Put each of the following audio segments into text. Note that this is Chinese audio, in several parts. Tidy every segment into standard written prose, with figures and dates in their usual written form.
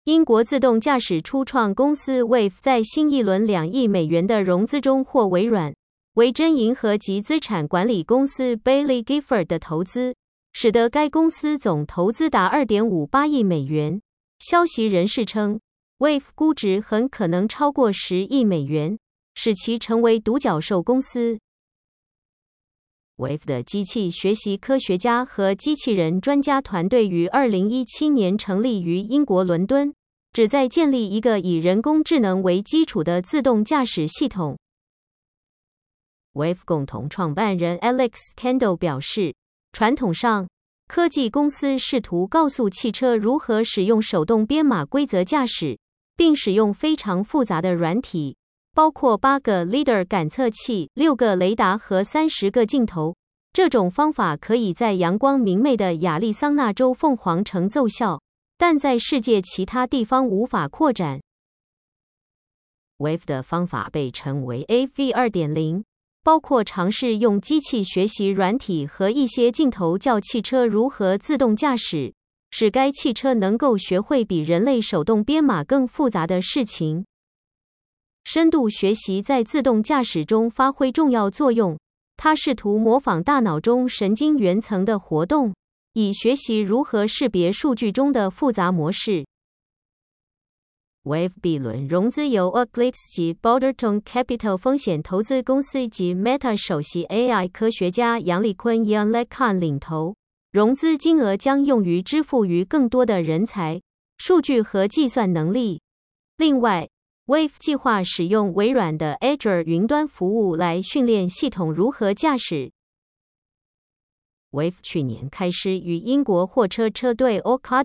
英国自动驾驶初创公司 Wayve 在新一轮2亿美元的融资中获微软、维珍银河及资产管理公司 Baillie Gifford 的投资，使得该公司总投资达 2.58 亿美元。消息人士称， Wayve 估值很可能超过10亿美元，使其成为独角兽公司。Wayve 的机器学习科学家和机器人专家团队于2017年成立于英国伦敦，旨在建立一个以人工智能为基础的自动驾驶系统。Wayve 共同创办人 Alex Kendall 表示，传统上，科技公司试图告诉汽车如何使用手动编码规则驾驶，并使用非常复杂的软体，包括8个 LiDAR 感测器、6个雷达和30个镜头。这种方法可以在阳光明媚的亚利桑那州凤凰城奏效，但在世界其他地方无法扩展。Wayve 的方法被称为 AV 2.0， 包括尝试用机器学习软体和一些镜头教汽车如何自动驾驶，使该汽车能够学会比人类手动编码更复杂的事情。深度学习在自动驾驶中发挥重要作用，它试图模仿大脑中神经元层的活动，以学习如何识别数据中的复杂模式。Wayve B 轮融资由 Eclipse 及 Boulderton Capital 风险投资公司及 Meta 首席 AI 科学家杨立坤 Yan Lekhan 领投，融资金额将用于支付于更多的人才、数据和计算能力。另外，Wayve 计划使用微软的 Azure 云端服务来训练系统如何驾驶。Wayve 去年开始与英国货车车队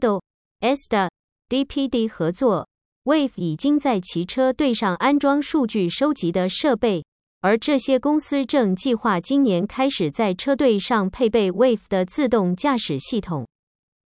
Ocado、ESTA、DPD 合作。Wayve 已经在其车队上安装数据收集的设备，而这些公司正计划今年开始在车队上配备 Wayve 的自动驾驶系统。